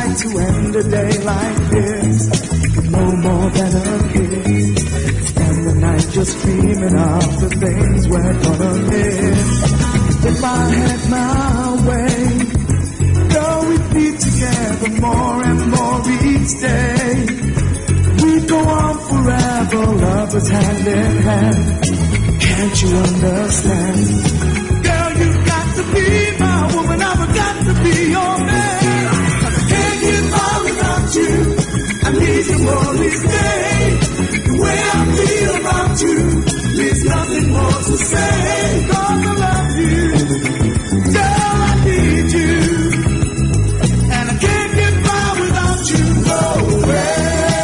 like to end a day like this with no more than a kiss. Spend the night just dreaming of the things we're gonna miss. If I had my way, girl, we'd be together more and more each day. We'd go on forever, lovers hand in hand. Can't you understand? Girl, you've got to be my woman, I've got to be your man. I can't get by without you, I need you more each day. The way I feel about you, there's nothing more to say. 'Cause I love you, girl, I need you, and I can't get by without you, no way.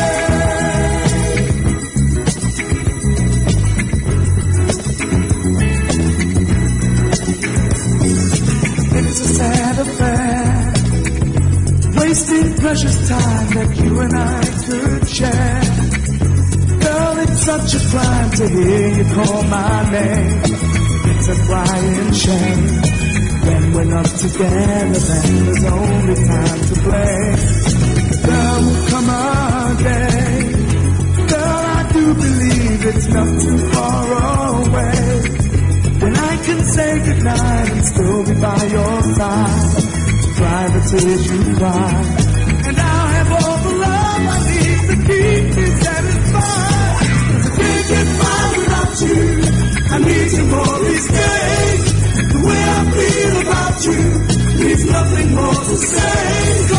It's a sad affair, wasting precious time that you and I could share. Girl, it's such a crime to hear you call my name. It's a crying shame. When we're not together, then there's only time to blame. There will come a day, girl, I do believe it's not too far away, when I can say goodnight and still be by your side, dry the tears you cry, and I'll have all the love I need to keep me satisfied. 'Cause I can't get by without you, I need you more each day. The way I feel about you, there's nothing more to say.